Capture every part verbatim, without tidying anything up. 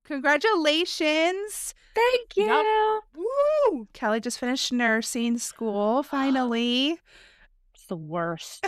Congratulations. Thank you. Yep. Woo! Kelly just finished nursing school, finally. It's the worst.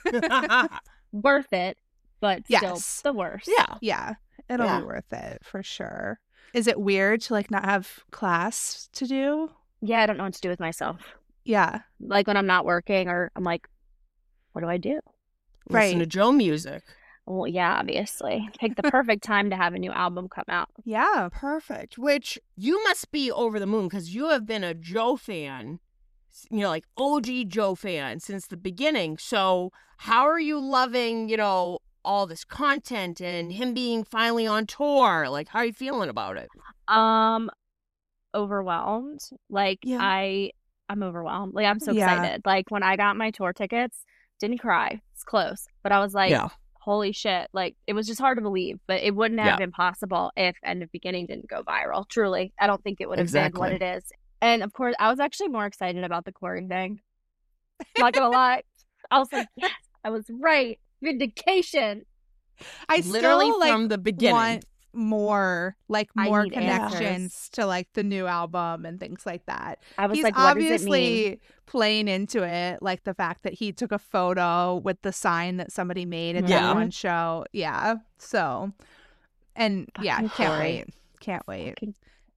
Worth it, but yes. still the worst. Yeah. Yeah. It'll yeah. be worth it for sure. Is it weird to like not have class to do? Yeah, I don't know what to do with myself. Yeah. Like when I'm not working or I'm like, what do I do? Right. Listen to Joe music. Well, yeah, obviously. Pick the perfect time to have a new album come out. Yeah. Perfect. Which you must be over the moon because you have been a Joe fan, you know, like O G Joe fan since the beginning. So how are you loving, you know, all this content and him being finally on tour? Like, how are you feeling about it? Um, overwhelmed. Like, yeah. I, I'm overwhelmed. Like, I'm so yeah. excited. Like, when I got my tour tickets, didn't cry. It's close. But I was like, yeah. holy shit. Like, it was just hard to believe. But it wouldn't have yeah. been possible if End of Beginning didn't go viral. Truly. I don't think it would have exactly. been what it is. And, of course, I was actually more excited about the Corey thing. Not gonna lie. I was like, yes, I was right. Vindication. I literally still, from like, the beginning want more like more connections answers. to like the new album and things like that. I was He's like, what obviously does it mean? playing into it, like the fact that he took a photo with the sign that somebody made at yeah. that one show. Yeah. So, and Fucking yeah, can't Corey. wait. Can't wait. Fucking...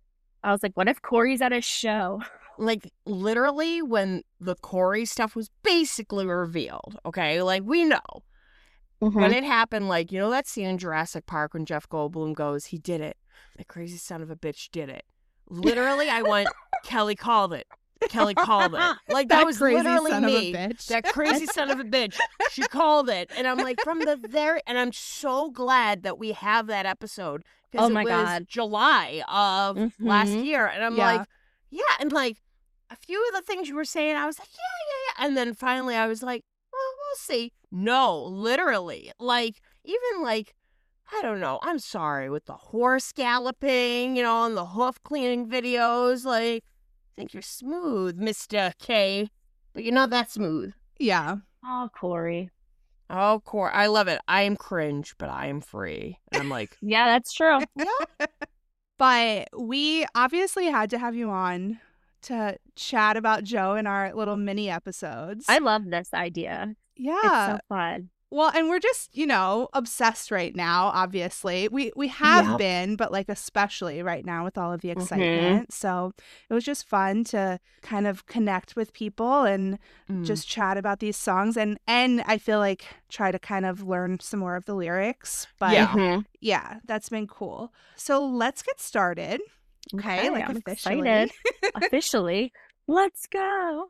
I was like, what if Corey's at a show? Like, literally, when the Corey stuff was basically revealed, okay? Like, we know. Mm-hmm. When it happened, like, you know that scene in Jurassic Park when Jeff Goldblum goes, he did it. The crazy son of a bitch did it. Literally, I went, Kelly called it. Kelly called it. Like, that, that was crazy literally son me. Of a bitch. That crazy son of a bitch. She called it. And I'm like, from the very, and I'm so glad that we have that episode. Oh my it was God. July of mm-hmm. last year. And I'm yeah. like, yeah. And like, a few of the things you were saying, I was like, yeah, yeah, yeah. And then finally I was like, well, we'll see. No, literally. Like, even like, I don't know. I'm sorry with the horse galloping, you know, and the hoof cleaning videos. Like, I think you're smooth, Mister K, but you're not that smooth. Yeah. Oh, Corey. Oh, Corey. I love it. I am cringe, but I am free. And I'm like, yeah, that's true. Yeah. But we obviously had to have you on to chat about Joe in our little mini episodes. I love this idea. Yeah. It's so fun. Well, and we're just, you know, obsessed right now, obviously. We we have Yep. been, but like especially right now with all of the excitement. Mm-hmm. So it was just fun to kind of connect with people and mm. just chat about these songs and and I feel like try to kind of learn some more of the lyrics. But yeah, mm-hmm. yeah, that's been cool. So let's get started. Okay, okay like I'm officially. Excited. Officially. Let's go.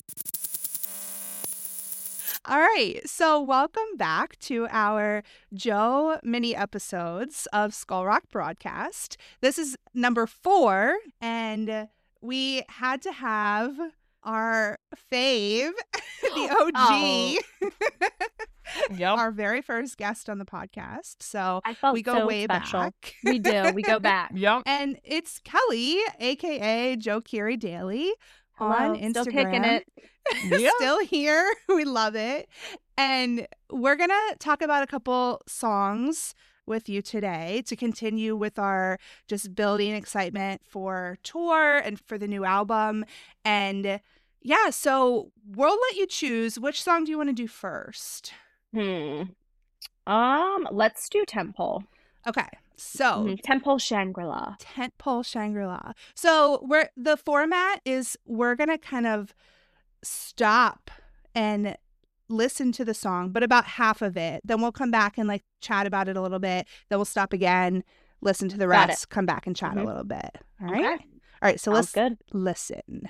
All right, so welcome back to our Joe mini episodes of Skull Rock Broadcast. This is number four, and we had to have our fave, the O G, oh. Yep. our very first guest on the podcast. So I felt we go so way special. back. We do. We go back. Yep. And it's Kelly, a k a. Joe Keery Daily. Hello, on Instagram. Still kicking it. Yeah. Still here. We love it. And we're going to talk about a couple songs with you today to continue with our just building excitement for tour and for the new album. And yeah, so we'll let you choose. Which song do you want to do first? Hmm. Um, let's do Temple. Okay. So mm-hmm. Temple Shangri-La. Temple Shangri-La. So we're the format is we're gonna kind of stop and listen to the song, but about half of it. Then we'll come back and like chat about it a little bit. Then we'll stop again, listen to the rest, come back and chat mm-hmm. a little bit. All right. Okay. All right. So Sounds let's good. listen.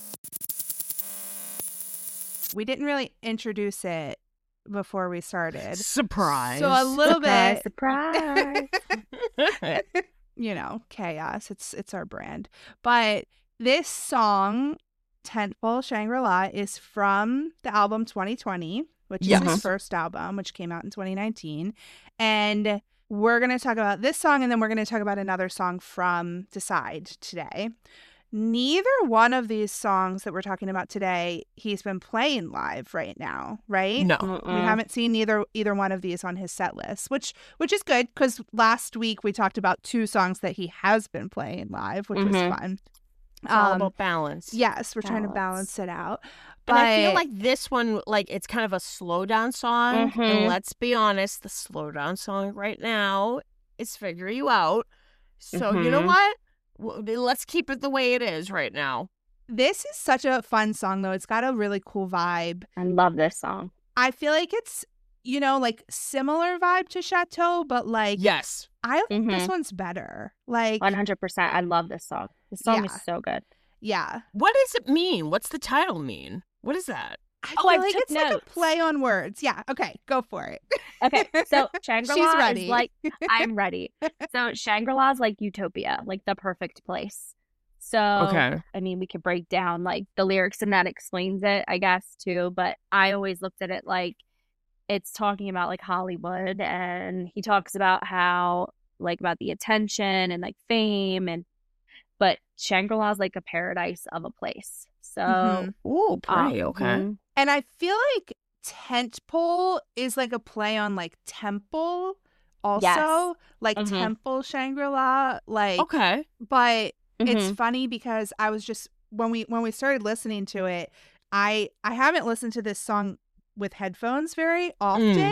We didn't really introduce it before we started. Surprise. So a little surprise, bit. Surprise. You know, chaos. It's it's our brand. But this song, Temple Shangri-La, is from the album twenty twenty, which yes. is his first album, which came out in twenty nineteen. And we're going to talk about this song, and then we're going to talk about another song from Decide today. neither one of these songs that we're talking about today, he's been playing live right now, right? No. Mm-mm. We haven't seen either either one of these on his set list, which which is good because last week we talked about two songs that he has been playing live, which Mhm. was fun. It's all Um, about balance. Yes, we're trying to Balance. balance it out. And I feel But- like this one, like, it's kind of a slow down song. Mhm. And let's be honest, the slow down song right now is Figure You Out. So, you know Mhm. what? W- Let's keep it the way it is right now. This is such a fun song, though. It's got a really cool vibe. I love this song. I feel like it's, you know, like similar vibe to Chateau, but like Yes. I think this Mhm. one's better. Like, one hundred percent. I love this song. This song Yeah. is so good. yeah. What does it mean? What's the title mean? What is that? I Oh, feel I like took it's like a notes. play on words. Yeah. Okay, go for it. Okay, so Shangri-La She's ready. is like, I'm ready. So Shangri-La is like utopia, like the perfect place. So, Okay. I mean, we could break down like the lyrics and that explains it, I guess, too. But I always looked at it like it's talking about like Hollywood, and he talks about how like about the attention and like fame, and but Shangri-La is like a paradise of a place. So, Mhm. Ooh, um, pray. Okay. mhm. And I feel like tent pole is like a play on like temple also. Yes. Like Mhm. temple Shangri-La. Like Okay. but it's Mhm. funny because I was just when we when we started listening to it, I I haven't listened to this song with headphones very often.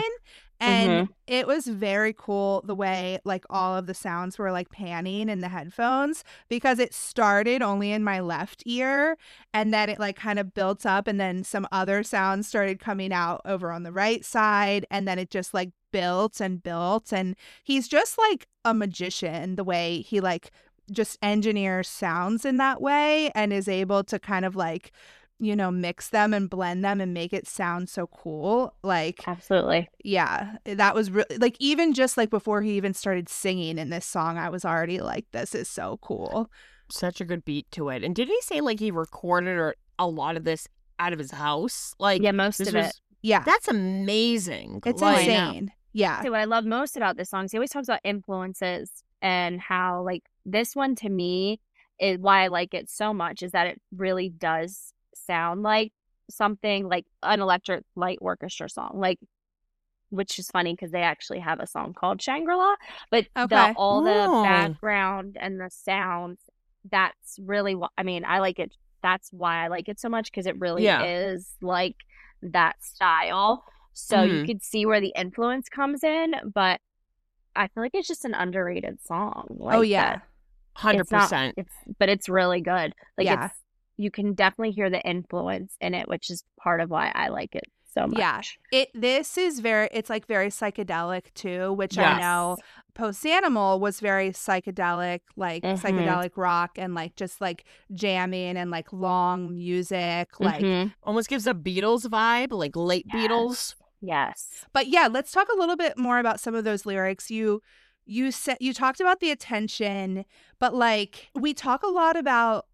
And it was very cool the way like all of the sounds were like panning in the headphones because it started only in my left ear and then it like kind of built up and then some other sounds started coming out over on the right side and then it just like built and built and he's just like a magician the way he like just engineers sounds in that way and is able to kind of like, you know, mix them and blend them and make it sound so cool. Like, Absolutely. yeah, that was really like even just like before he even started singing in this song, I was already like, this is so cool. Such a good beat to it. And did he say like he recorded or a lot of this out of his house? Like, Yeah, most this of was, it. Yeah, That's amazing. it's Like, insane. Yeah, See, what I love most about this song is he always talks about influences and how like this one to me is why I like it so much is that it really does sound like something like an electric light orchestra song, like which is funny because they actually have a song called Shangri-La, but Okay. the all the Oh. background and the sounds, that's really what I mean. I like it. That's why I like it so much because it really Yeah. is like that style. So you Mhm. could see where the influence comes in, but I feel like it's just an underrated song. Like oh yeah, that. one hundred It's not- percent. It's but it's really good. Like Yeah. it's you can definitely hear the influence in it, which is part of why I like it so much. Yeah. It this is very it's like very psychedelic too, which I Yes. know Post Animal was very psychedelic, like Mhm. psychedelic rock and like just like jamming and like long music, like Mhm. Almost gives a Beatles vibe, like late Yes. Beatles. Yes. But yeah, let's talk a little bit more about some of those lyrics. You you said you talked about the attention, but like we talk a lot about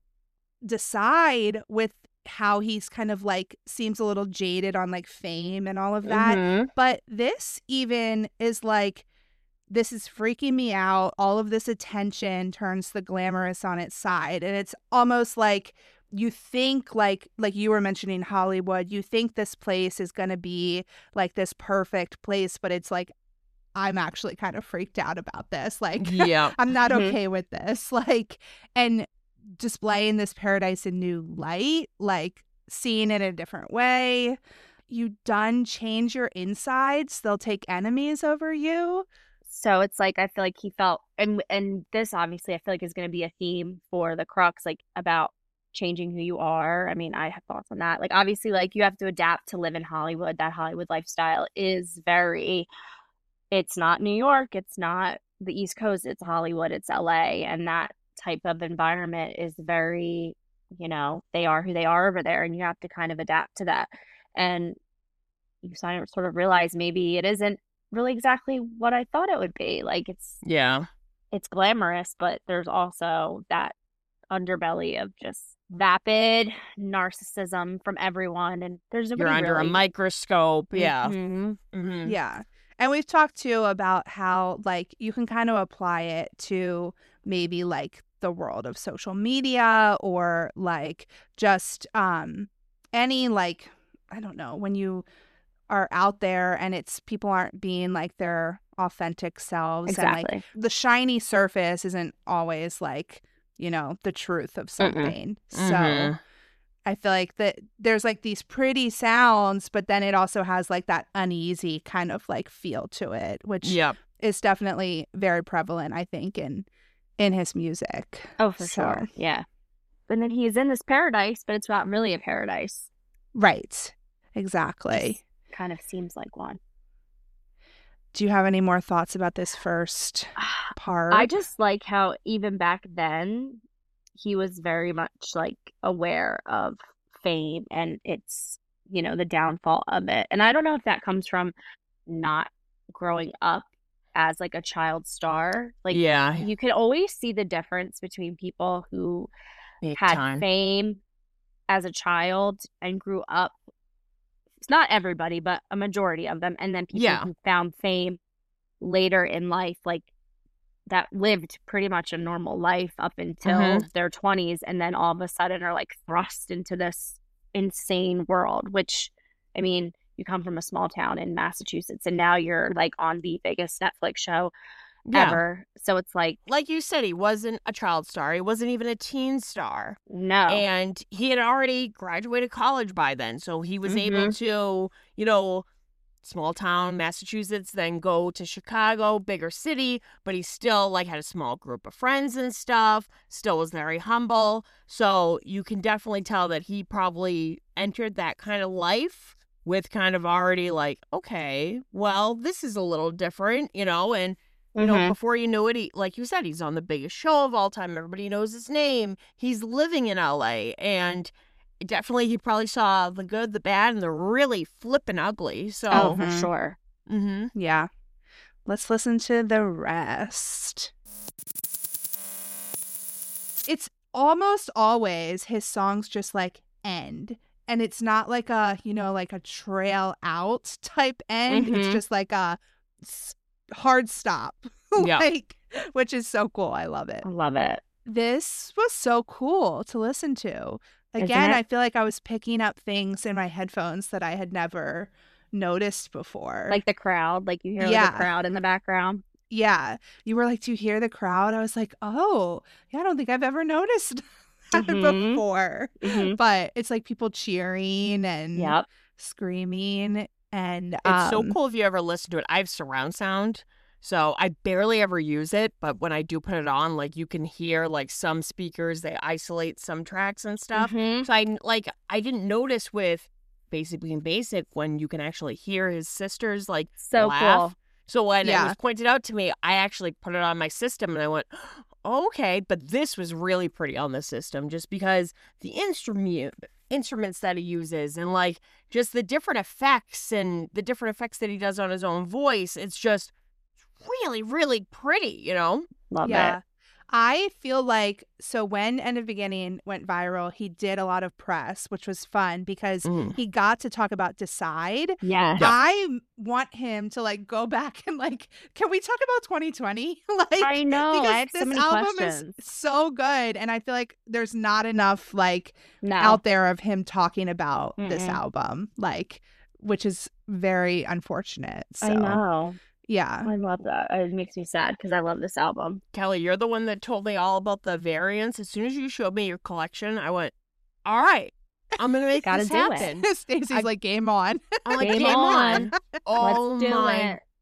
Decide with how he's kind of like seems a little jaded on like fame and all of that. Mhm. But this even is like this is freaking me out. All of this attention turns the glamorous on its side. And it's almost like you think like like you were mentioning Hollywood, you think this place is going to be like this perfect place, but it's like I'm actually kind of freaked out about this. Like Yeah. I'm not Mhm. okay with this. Like and displaying this paradise in new light, like seeing it in a different way. You done change your insides, they'll take enemies over you. So it's like I feel like he felt and and this obviously I feel like is going to be a theme for the Crux, like about changing who you are. I mean, I have thoughts on that. Like obviously like you have to adapt to live in Hollywood. That Hollywood lifestyle is very it's not New York, it's not the East Coast, it's Hollywood, it's L A, and that type of environment is very, you know, they are who they are over there and you have to kind of adapt to that. And you sort of sort of realize maybe it isn't really exactly what I thought it would be. Like it's Yeah. it's glamorous, but there's also that underbelly of just vapid narcissism from everyone, and there's You're nobody under really. a microscope. Yeah. Mhm. Mhm. Yeah. And we've talked too about how like you can kind of apply it to maybe like the world of social media or like just um any like I don't know, when you are out there and it's people aren't being like their authentic selves Exactly. and like the shiny surface isn't always like, you know, the truth of something. So Mhm. I feel like that there's like these pretty sounds, but then it also has like that uneasy kind of like feel to it, which Yep. is definitely very prevalent, I think, in in his music. Oh, for So- sure. Yeah. And then he's in this paradise, but it's not really a paradise. Right. Exactly. Kind of seems like one. Do you have any more thoughts about this first part? I just like how even back then he was very much like aware of fame and its, you know, the downfall of it. And I don't know if that comes from not growing up as like a child star. Like yeah. you can always see the difference between people who Big had time. fame as a child and grew up. It's not everybody, but a majority of them. And then people Yeah. who found fame later in life, like that lived pretty much a normal life up until Mhm. their twenties. And then all of a sudden are like thrust into this insane world, which, I mean, you come from a small town in Massachusetts and now you're like on the biggest Netflix show Yeah. ever. So it's like, Like you said, he wasn't a child star. He wasn't even a teen star. no. And he had already graduated college by then. So he was able to, you know, small town Massachusetts, then go to Chicago, bigger city, but he still like had a small group of friends and stuff, still was very humble. So you can definitely tell that he probably entered that kind of life with kind of already like, okay, well, this is a little different, you know, and you know, Mhm. before you know it, he, like you said, he's on the biggest show of all time. Everybody knows his name. He's living in L A. And definitely he probably saw the good, the bad, and the really flippin' ugly. So, Oh, for Mhm. sure. hmm Yeah. Let's listen to the rest. It's almost always his songs just like end. And it's not like a, you know, like a trail out type end. It's Mhm. just like a s- hard stop. Yeah. like, which is so cool. I love it. I love it. This was so cool to listen to. Isn't Again, it? I feel like I was picking up things in my headphones that I had never noticed before. Like the crowd, like you hear like Yeah. a crowd in the background. Yeah. You were like, do you hear the crowd? I was like, oh, yeah, I don't think I've ever noticed that Mhm. before. Mhm. But it's like people cheering and Yep. screaming. And It's so um, cool if you ever listen to it. I have surround sound, so I barely ever use it. But when I do put it on, like you can hear like some speakers, they isolate some tracks and stuff. Mhm. So I like I didn't notice with Basic Being Basic when you can actually hear his sisters like So laugh. cool. So when it Yeah. was pointed out to me, I actually put it on my system and I went, oh, okay. But this was really pretty on the system just because the instrument instruments that he uses and like just the different effects and the different effects that he does on his own voice. It's just really, really pretty, you know? Love yeah. it. I feel like, so when End of Beginning went viral, he did a lot of press, which was fun because Mm. he got to talk about Decide. Yes. I want him to like go back and like, can we talk about twenty twenty? like, I know. because I have so this many album questions. is so good, and I feel like there's not enough like No. out there of him talking about this Mm-mm. album, like, which is very unfortunate. So I know. yeah, I love that. It makes me sad because I love this album. Kelly, you're the one that told me all about the variants. As soon as you showed me your collection, I went, all right, I'm going to make Gotta this do it. happen. Stacey's I- like game on. I'm like, Game game on. on. Oh Let's do my it.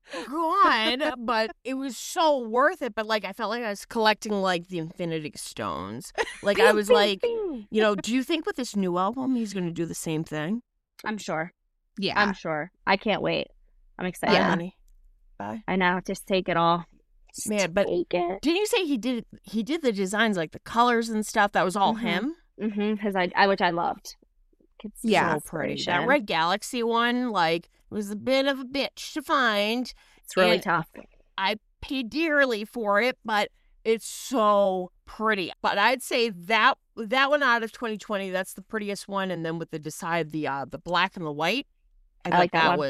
God, but it was so worth it. But like, I felt like I was collecting like the Infinity Stones. Like, I was like, you know, do you think with this new album he's going to do the same thing? I'm sure. Yeah, I'm sure. I can't wait. I'm excited. Bye, Yeah. honey. Bye, I know. Just take it all. Just man. But take it. didn't you say he did? He did the designs, like the colors and stuff. That was all Mhm. him. Mm-hmm. Because I, I, which I loved. It's Yeah. So pretty. That inspiration. Red Galaxy one, like, was a bit of a bitch to find. It's really and- tough. I paid dearly for it, but it's so pretty. But I'd say that that one out of twenty twenty, that's the prettiest one. And then with the Decide, the uh, the black and the white, I, I thought like that that one. was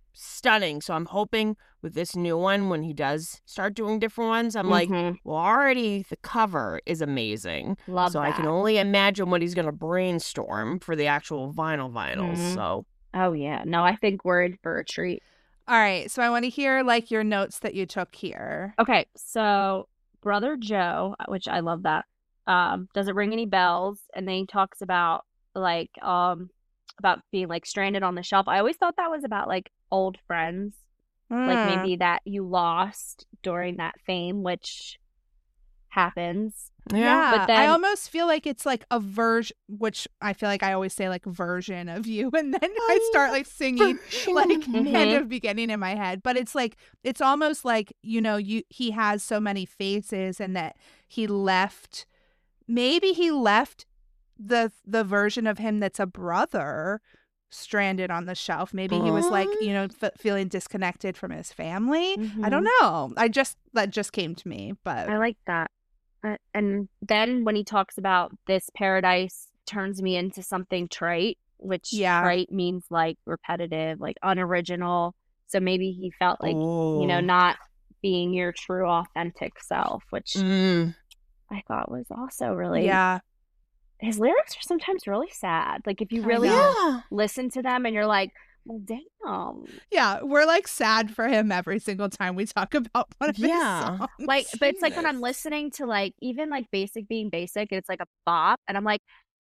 stunning. So I'm hoping with this new one, when he does start doing different ones, I'm like, Mhm. well, already the cover is amazing. Love so that. I can only imagine what he's going to brainstorm for the actual vinyl vinyls. Mhm. So Oh yeah. No, I think we're in for a treat. All right. So I want to hear like your notes that you took here. Okay, so Brother Joe, which I love that, um, doesn't ring any bells, and then he talks about like um about being like stranded on the shelf. I always thought that was about like old friends, like Mm. maybe that you lost during that fame, which happens. Yeah, But I then- almost feel like it's like a version, which I feel like I always say like version of you, and then I start like singing like Mm-hmm. end of beginning in my head. But it's like it's almost like, you know, you he has so many faces, and that he left. Maybe he left the the version of him that's a brother stranded on the shelf. Maybe he was like, you know, f- feeling disconnected from his family. I don't know. I just that just came to me, but I like that. Uh, and then when he talks about this paradise turns me into something trite, which Yeah. trite means like repetitive, like unoriginal. So maybe he felt like, you know, Oh. not being your true authentic self, which Mm. I thought was also really, yeah, his lyrics are sometimes really sad. Like if you I really know. Yeah. listen to them and you're like, well, damn. yeah, we're like sad for him every single time we talk about one of Yeah. his songs. Like, but it's like when I'm Jesus. listening to like, even like Basic Being Basic, it's like a bop. And I'm like,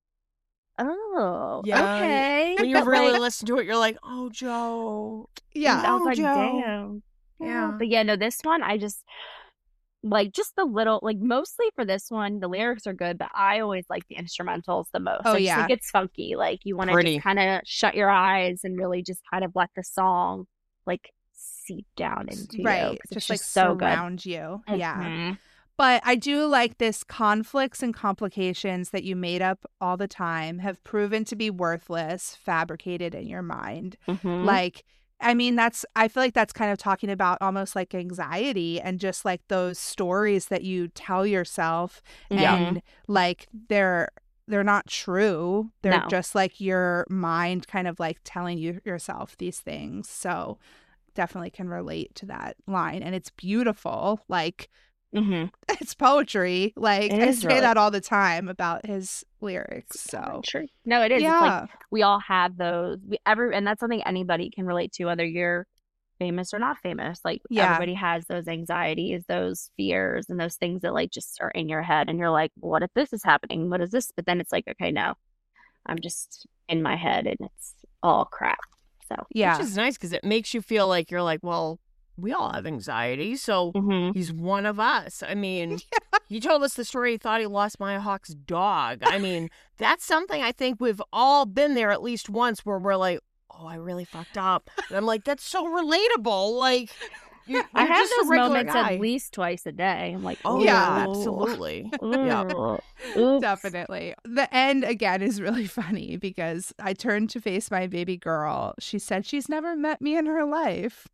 oh, Yeah. okay. When you But, really like, listen to it, you're like, oh, Joe. yeah, I was Oh, like, Joe. damn. Yeah. But yeah, no, this one, I just like just the little, like mostly for this one, the lyrics are good, but I always like the instrumentals the most. Oh, I just yeah. think it's funky. Like you want to Pretty. just kind of shut your eyes and really just kind of let the song like seep down into you. right. 'Cause Just it's like just so good. surround you. Yeah. Mhm. But I do like this conflicts and complications that you made up all the time have proven to be worthless, fabricated in your mind. Mhm. Like, I mean, that's, I feel like that's kind of talking about almost like anxiety and just like those stories that you tell yourself Yeah. and like they're, they're not true. They're No. just like your mind kind of like telling you yourself these things. So definitely can relate to that line. And it's beautiful. Like, Mhm. it's poetry. Like It I is say really- that all the time about his lyrics. So True. No, it is. yeah, It's like we all have those. We every and that's something anybody can relate to, whether you're famous or not famous. Like Yeah. everybody has those anxieties, those fears, and those things that like just are in your head, and you're like, what if this is happening? What is this? But then it's like, okay, no, I'm just in my head, and it's all crap. So yeah, Which is nice because it makes you feel like you're like, well, we all have anxiety, so mhm. he's one of us. I mean, he told us the story. He thought he lost Maya Hawke's dog. I mean, that's something I think we've all been there at least once where we're like, oh, I really fucked up. And I'm like, that's so relatable. Like, you, you're I have just a those regular moments guy. at least twice a day. I'm like, Oh, Yeah. yeah, "Ooh, absolutely. ooh, oops." definitely. The end again is really funny because I turned to face my baby girl. She said she's never met me in her life.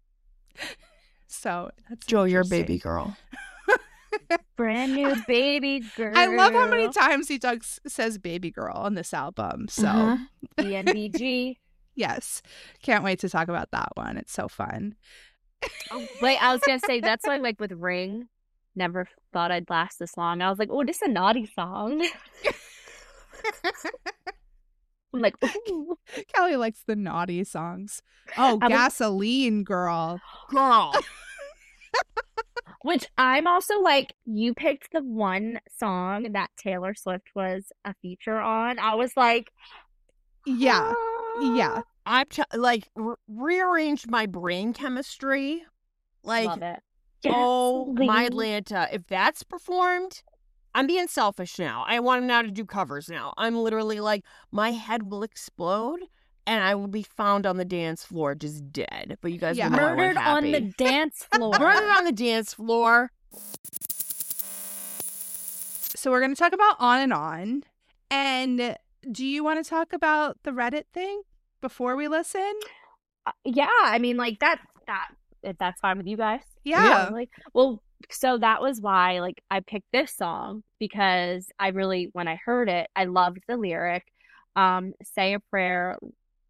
So that's Joe, you're a interesting. baby girl. Brand new baby girl. I love how many times he talks says baby girl on this album. So Mhm. B N B G. yes, can't wait to talk about that one. It's so fun. Oh, wait, I was gonna say that's why, like with Ring, never thought I'd last this long. I was like, oh, this is a naughty song. I'm like, ooh. Kelly likes the naughty songs. Oh, I was- gasoline girl. Girl. Which I'm also like, you picked the one song that Taylor Swift was a feature on. I was like, Yeah. Yeah. I've t- like re- rearranged my brain chemistry. Like, love it. oh my Gasoline. Atlanta, if that's performed, I'm being selfish now. I want him now to do covers now. I'm literally like, my head will explode and I will be found on the dance floor just dead. But you guys Yeah. will know I'm Murdered on happy. the dance floor. Murdered on the dance floor. So we're going to talk about On and On. And do you want to talk about the Reddit thing before we listen? Uh, yeah, I mean, like that. That if that's fine with you guys. Yeah. Like, well, so that was why, like, I picked this song because I really, when I heard it, I loved the lyric. Um, say a prayer,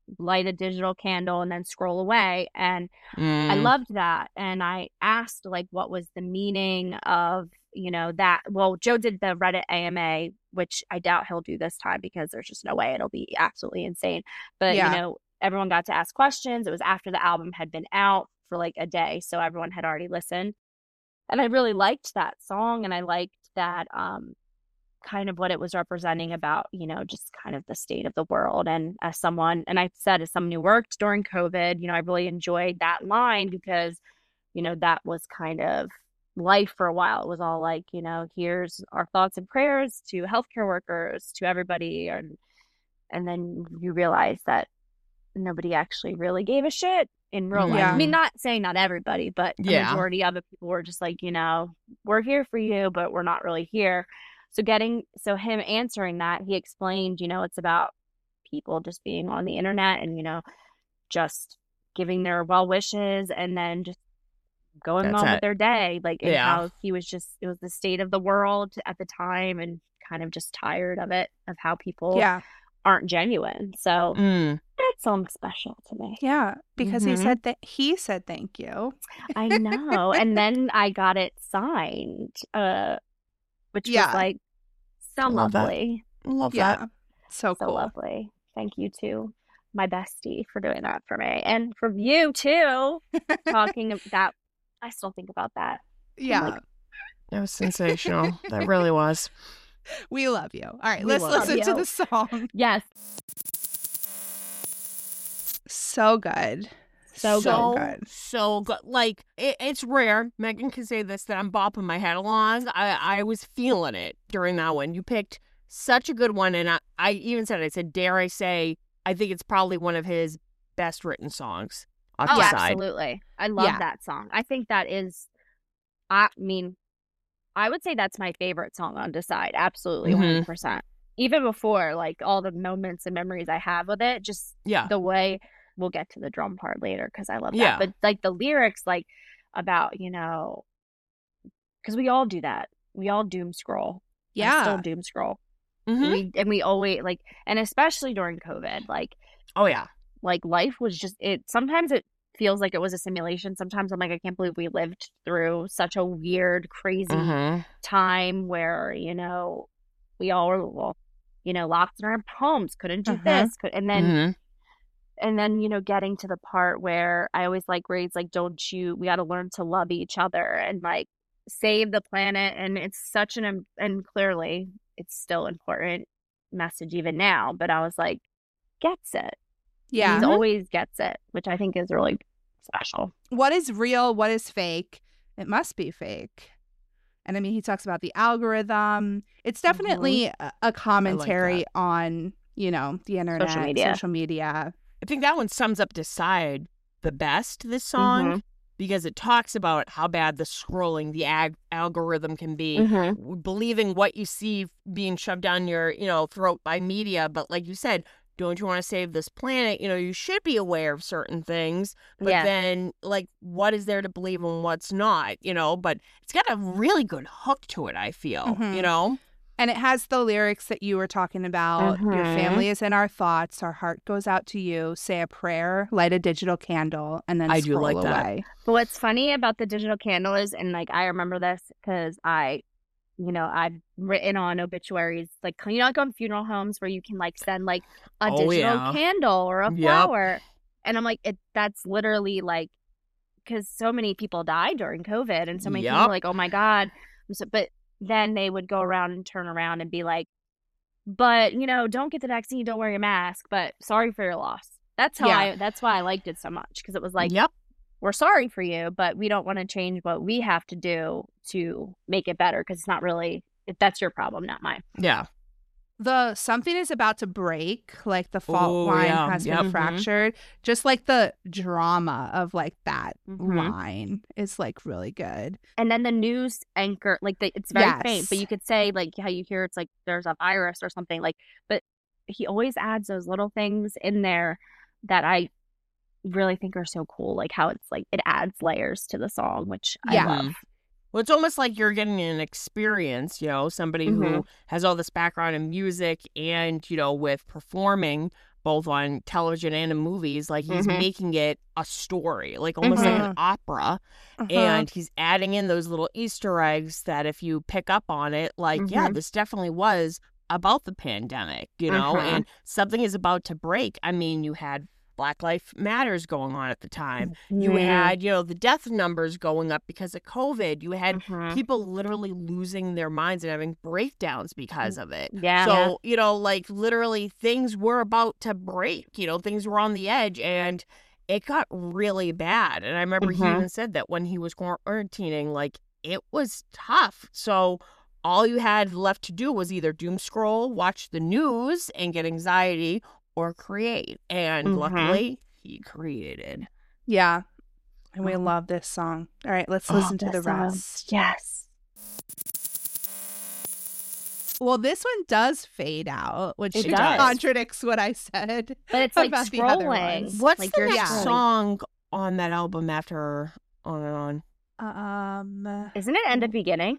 light a digital candle and then scroll away. And Mm. I loved that. And I asked, like, what was the meaning of, you know, that. Well, Joe did the Reddit A M A, which I doubt he'll do this time because there's just no way. It'll be absolutely insane. But, Yeah. you know, everyone got to ask questions. It was after the album had been out for like a day. So everyone had already listened. And I really liked that song. And I liked that, um, kind of what it was representing about, you know, just kind of the state of the world. And as someone, and I said, as someone who worked during COVID, you know, I really enjoyed that line because, you know, that was kind of life for a while. It was all like, you know, here's our thoughts and prayers to healthcare workers, to everybody. And, and then you realize that nobody actually really gave a shit in real life. Yeah. I mean, not saying not everybody, but the Yeah. majority of the people were just like, you know, we're here for you, but we're not really here. So getting, so him answering that, he explained, you know, it's about people just being on the internet and, you know, just giving their well wishes and then just going That's on it. with their day. Like, and Yeah. how he was just, it was the state of the world at the time and kind of just tired of it, of how people Yeah. aren't genuine. So Mm. that's something special to me. Yeah. Because he Mhm. said that he said thank you. I know. And then I got it signed, uh, which Yeah. was like so Love that. lovely. Love Yeah. that. So So cool. lovely. Thank you to my bestie for doing that for me. And for you too, talking of that. I still think about that. Yeah. like- That was sensational. That really was. We love you. All right. We Let's love listen to you. the song. Yes. So good. So so good. so good. Like it, it's rare. Megan can say this that I'm bopping my head along. I I was feeling it during that one. You picked such a good one, and I, I even said I said dare I say I think it's probably one of his best written songs. Off Oh, the side. absolutely. I love Yeah. that song. I think that is, I mean, I would say that's my favorite song on Decide. Absolutely, Mhm. one hundred percent. Even before, like, all the moments and memories I have with it, just Yeah. the way, we'll get to the drum part later because I love that. Yeah. But, like, the lyrics, like, about, you know, because we all do that. We all doom scroll. I still Yeah. doom scroll. Mhm. We And we always, like, and especially during COVID, like, Oh yeah. like life was just it sometimes it feels like it was a simulation. Sometimes I'm like, I can't believe we lived through such a weird, crazy Mhm. time where, you know, we all were, well, you know, locked in our homes, couldn't do Uh-huh. this, could, and then Mhm. and then, you know, getting to the part where I always like where it's like, don't you, we got to learn to love each other and like save the planet. And it's such an im- and clearly it's still important message even now, but I was like, gets it. Yeah. He always gets it, which I think is really special. What is real? What is fake? It must be fake. And I mean, he talks about the algorithm. It's definitely a, a commentary on, you know, the internet, Social media. social media. I think that one sums up Decide the best, this song, Mhm. because it talks about how bad the scrolling, the ag- algorithm can be, Mhm. believing what you see being shoved down your, you know, throat by media. But like you said, don't you want to save this planet? You know, you should be aware of certain things. But Yeah. then, like, what is there to believe and what's not, you know? But it's got a really good hook to it, I feel, Mhm. you know? And it has the lyrics that you were talking about. Your Mhm. family is in our thoughts. Our heart goes out to you. Say a prayer, light a digital candle, and then I do scroll like that. away. But what's funny about the digital candle is, and like I remember this because I, you know, I've written on obituaries, like, you know, like on funeral homes where you can like send like a Oh, digital yeah. candle or a Yep. flower. And I'm like, it that's literally like, because so many people died during COVID and so many people Yep. were like, oh my God. So, but then they would go around and turn around and be like, but, you know, don't get the vaccine, don't wear your mask, but sorry for your loss. That's how Yeah. I, that's why I liked it so much because it was like, Yep. we're sorry for you, but we don't want to change what we have to do to make it better because it's not really, that's your problem, not mine. Yeah. The something is about to break, like the fault Oh, line yeah. has Yep. been Mhm. fractured. Just like the drama of like that Mhm. line is like really good. And then the news anchor, like the, it's very faint, but Yes. you could say like how you hear it's like there's a virus or something like, but he always adds those little things in there that I really think are so cool. Like how it's like, it adds layers to the song, which Yeah. I love. Well, it's almost like you're getting an experience, you know, somebody who Mhm. has all this background in music and, you know, with performing, both on television and in movies, like he's Mhm. making it a story, like almost like an opera. Uh-huh. And he's adding in those little Easter eggs that if you pick up on it, like, yeah, Mhm. this definitely was about the pandemic, you know, Mhm. and something is about to break. I mean, you had Black Lives Matters going on at the time. You Mhm. had, you know, the death numbers going up because of COVID. You had Mhm. people literally losing their minds and having breakdowns because of it. Yeah. So, you know, like literally things were about to break, you know, things were on the edge and it got really bad. And I remember he Mhm. even said that when he was quarantining, like it was tough. So all you had left to do was either doom scroll, watch the news and get anxiety, or create. And Mhm. luckily, he created. Yeah. And we Oh. love this song. All right, let's Oh, listen to the this song. rest. Yes. Well, this one does fade out, which It does. contradicts what I said. But it's like about the other scrolling. ones. What's like the you're next scrolling. song on that album after On and On? Um. Isn't it end of beginning?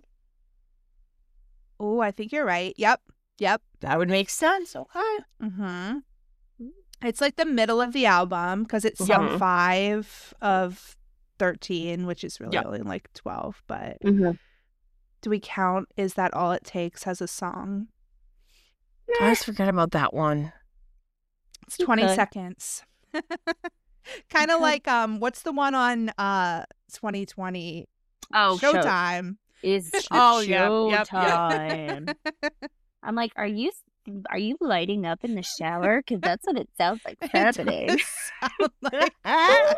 Oh, I think you're right. Yep. Yep. That would make sense. Okay. Mm-hmm. It's like the middle of the album because it's song Mhm. five of thirteen, which is really Yep. only like twelve. But Mm-hmm. do we count? Is that all it takes as a song? I always forget about that one. It's You twenty could. seconds. Kind of could. like um, what's the one on uh twenty twenty? Oh, show- Showtime. is Oh, yeah. Yep, yep. showtime. I'm like, are you are you lighting up in the shower? Because that's what it sounds like It happening. does sound like that.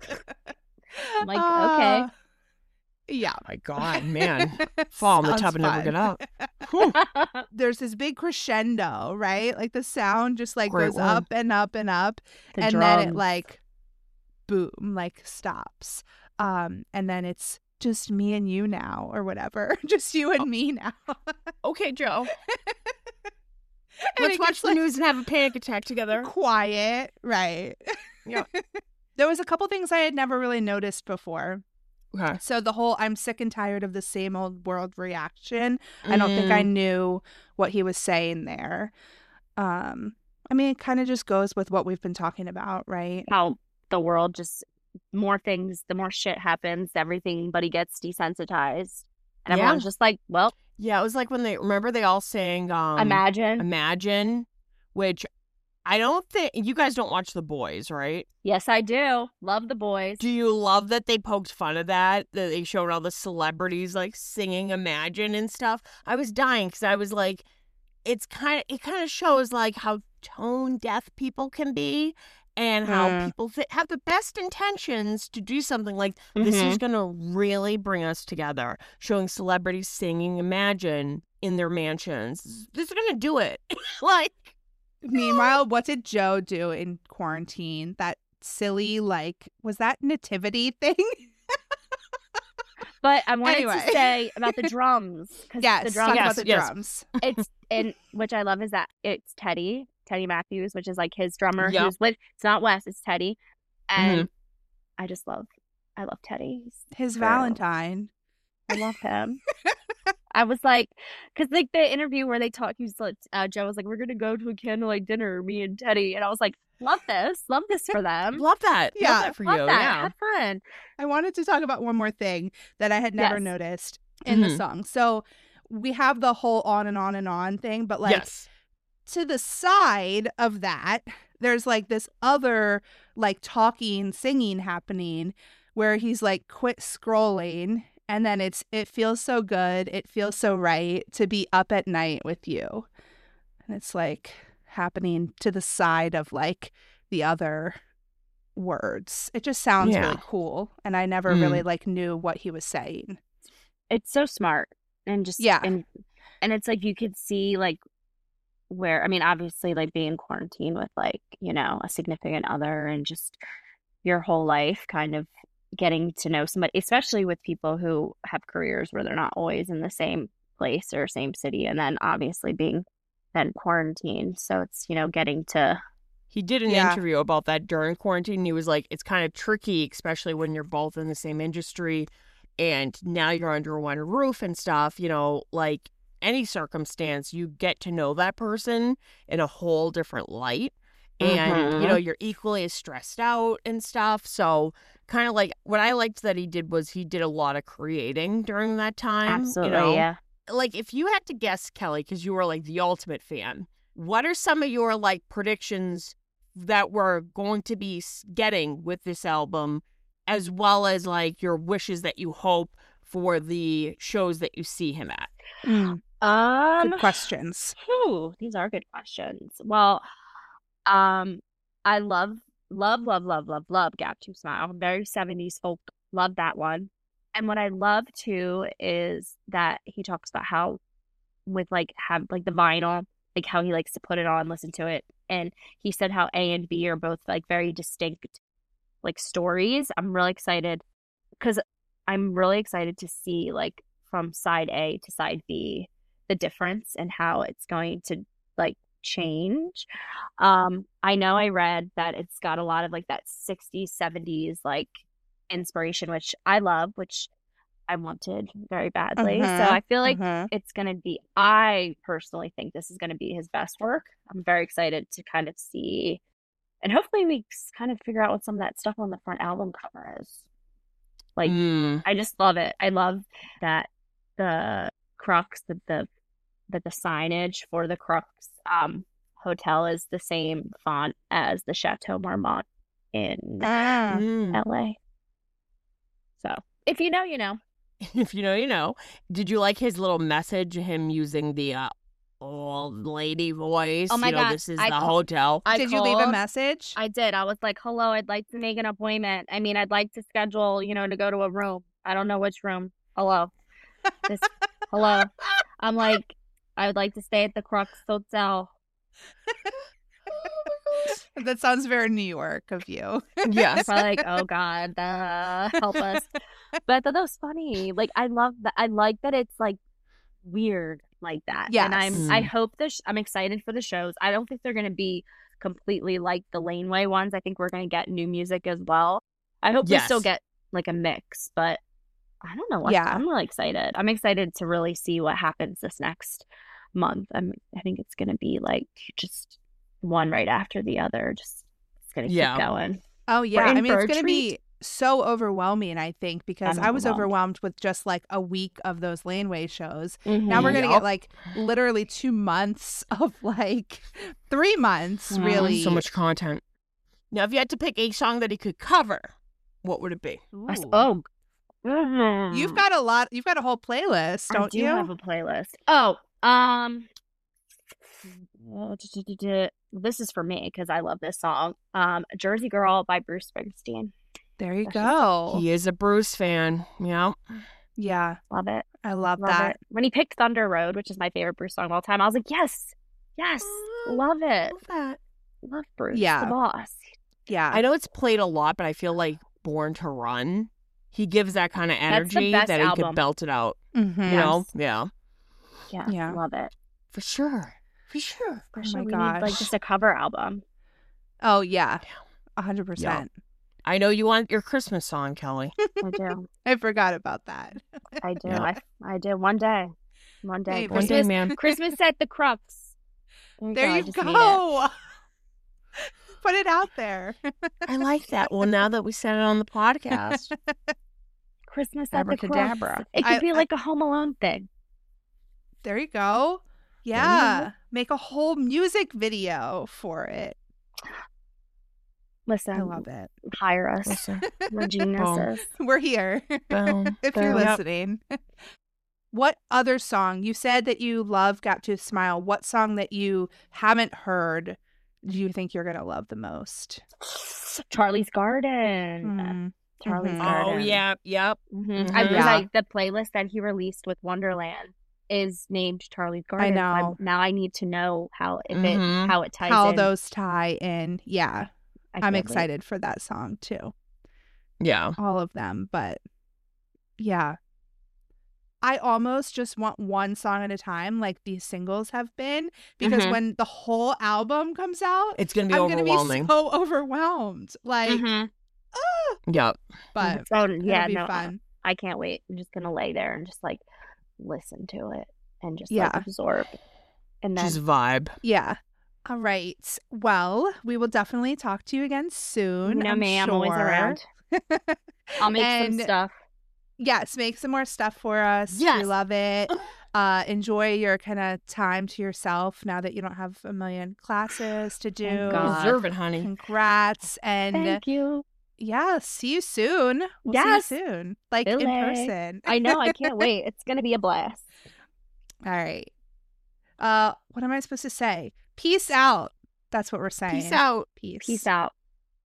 I'm like, okay. Uh, yeah. My God, man. Fall in the Sounds tub and never fun. get out. Whew. There's this big crescendo, right? Like the sound just like Great goes word. up and up and up, The and then it drums. like boom, like stops. Um, and then it's just me and you now, or whatever. Just you and me now. Okay, Joe. And Let's it watch gets, the like, news and have a panic attack together. quiet, right? Yeah. There was a couple things I had never really noticed before. Okay. So the whole "I'm sick and tired of the same old world" reaction. I don't think I Mm. knew what he was saying there. Um, I mean, it kind of just goes with what we've been talking about, right? How the world just more things, the more shit happens, everything, gets desensitized, and Yeah. everyone's just like, well, Yeah, it was like when they remember they all sang um, imagine. Imagine, which I don't think you guys don't watch The Boys, right? Yes, I do. Love the boys. Do you love that they poked fun of that? That they showed all the celebrities like singing Imagine and stuff? I was dying because I was like, it's kind of it kind of shows like how tone deaf people can be and how Mm. people th- have the best intentions to do something like this Mhm. is going to really bring us together. Showing celebrities singing Imagine in their mansions. This is going to do it. Like, Meanwhile, what did Joe do in quarantine? That silly, like, was that nativity thing? But I wanted Anyway. to say about the drums. 'Cause Yes, the talk drums, Yes, about the yes. drums. it's and which I love is that it's Teddy, Teddy Matthews, which is like his drummer Yep. who's with it's not Wes, it's Teddy. Mm-hmm. And I just love I love Teddy. He's His girl. Valentine. I love him. I was like, because like the interview where they talk, he was like, uh, Joe was like, we're gonna go to a candlelight dinner, me and Teddy, and I was like, love this, love this for them. love that. Yeah, Love that for love you. that. Yeah. Have fun. I wanted to talk about one more thing that I had never Yes. noticed in the Mhm. song. So we have the whole on and on and on thing, but like yes. to the side of that, there's like this other like talking, singing happening where he's like, quit scrolling. And then it's, it feels so good. It feels so right to be up at night with you. And it's like happening to the side of like the other words. It just sounds Yeah. really cool. And I never Mm. really like knew what he was saying. It's so smart and just Yeah. and and it's like you could see like where I mean obviously like being in quarantine with like you know a significant other and just your whole life kind of getting to know somebody, especially with people who have careers where they're not always in the same place or same city, and then obviously being then quarantined, so it's you know getting to He did an Yeah. interview about that during quarantine. He was like, it's kind of tricky, especially when you're both in the same industry and now you're under one roof and stuff, you know, like any circumstance, you get to know that person in a whole different light. and you know Mhm. you're equally as stressed out and stuff. So kind of like what I liked that he did was he did a lot of creating during that time. Absolutely, You know, yeah. like if you had to guess, Kelly, because you were like the ultimate fan, what are some of your like predictions that we're going to be s- getting with this album, as well as like your wishes that you hope for the shows that you see him at? Mm, Um, good questions. whew, these are good questions. Well, um, I love, love, love, love, love, love Gap to Smile. Very seventies folk. Love that one. And what I love too is that he talks about how with like have like the vinyl, like how he likes to put it on, listen to it. And he said how A and B are both like very distinct like stories. I'm really excited because I'm really excited to see like from side A to side B the difference and how it's going to like change. Um, I know I read that it's got a lot of like that sixties, seventies like inspiration, which I love, which I wanted very badly. So Mhm, I feel like mhm. it's going to be, I personally think this is going to be his best work. I'm very excited to kind of see, and hopefully we s- kind of figure out what some of that stuff on the front album cover is. Like, Mm. I just love it. I love that the Crux, that the that the signage for the Crux um hotel is the same font as the Chateau Marmont in Mm. Mm. L A. So if you know, you know. If you know, you know. Did you like his little message, him using the uh, old lady voice? Oh my you know, God, this is I the ca- hotel. I Did you leave a called- message? I did. I was like, hello, I'd like to make an appointment. I mean, I'd like to schedule, you know, to go to a room. I don't know which room. Hello. This, hello. I'm like, I would like to stay at the Crux Hotel. That sounds very New York of you. Yes. Probably like, oh God, uh, help us. But I thought that was funny. Like, I love that. I like that it's like weird like that. And I'm, Yes. I Mm. hope the, sh- I'm excited for the shows. I don't think they're going to be completely like the Laneway ones. I think we're going to get new music as well. I hope we still Yes. get like a mix, but I don't know what. Yeah. I'm really excited. I'm excited to really see what happens this next month. I'm, I think it's going to be like just one right after the other. Just, it's going to Yeah. keep going. Oh yeah. in I mean, for it's a going to treat. be so overwhelming, I think, because I'm I was overwhelmed. overwhelmed with just like a week of those Laneway shows. Now we're Mhm. going to Yup. get like literally two months of like three months, Mhm. really. So much content. Now, if you had to pick a song that he could cover, what would it be? I s- Ooh. Oh, mhm. You've got a lot. You've got a whole playlist, I don't do you? have a playlist. Oh, um, uh, d- d- d- d- this is for me because I love this song. Um, Jersey Girl by Bruce Springsteen. There you That's just- go. He is a Bruce fan. Yeah. Yeah, Love it. I love, Love that. it. When he picked Thunder Road, which is my favorite Bruce song of all time, I was like, yes, yes, love it. Love that. Love Bruce, Yeah. the boss. Yeah. I know it's played a lot, but I feel like Born to Run, he gives that kind of the energy best that he album. could belt it out. Mhm. You know? Yeah. Yeah, Yeah. love it. For sure. For sure. For Oh sure, my we need like gosh. just a cover album. Oh yeah, a hundred percent. I know you want your Christmas song, Kelly. I do, I forgot about that. I do, Yeah. I, I do. One day, one day, Hey, One day, Christmas, man. Christmas at the Crux. There, There I you just need it. go. Put it out there. I like that. Well, now that we said it on the podcast. Christmas at the Crux. Abracadabra. It could I- be I- like a Home Alone thing. There you go. you Yeah. Make a whole music video for it. Listen, I love it. hire us. Listen. We're geniuses. We're here. Boom. If you're Boom. Yep. listening. What other song? You said that you love Got to Smile. What song that you haven't heard do you think you're going to love the most? Charlie's Garden. Mm. Charlie's Mhm. Garden. Oh, yeah. Yep. hmm Mhm. I was Yeah. like, the playlist that he released with Wonderland is named Charlie's Garden. so I'm- know. now I need to know how if Mhm. it how it ties How in. those tie in. Yeah. I I'm can't wait. excited for that song too. Yeah. All of them. But yeah. I almost just want one song at a time, like these singles have been, because Mhm. when the whole album comes out, It's going to be I'm gonna be overwhelming. so overwhelmed. Like, Mhm. Yep. but So it'll yeah, be no, fun. I can't wait. I'm just gonna lay there and just like listen to it and just Yeah. like absorb. And then Just vibe. Yeah. All right. Well, we will definitely talk to you again soon. No, I'm ma'am, sure. always around. I'll make And some stuff. yes, make some more stuff for us. We Yes. love it. Uh, enjoy your kind of time to yourself now that you don't have a million classes to do. Thank You God. deserve it, honey. Congrats. And Thank you. yeah, see you soon. We'll Yes. see you soon. Like in Billy. person. I know. I can't wait. It's going to be a blast. All right. Uh, what am I supposed to say? Peace out. That's what we're saying. Peace out. Peace. Peace out.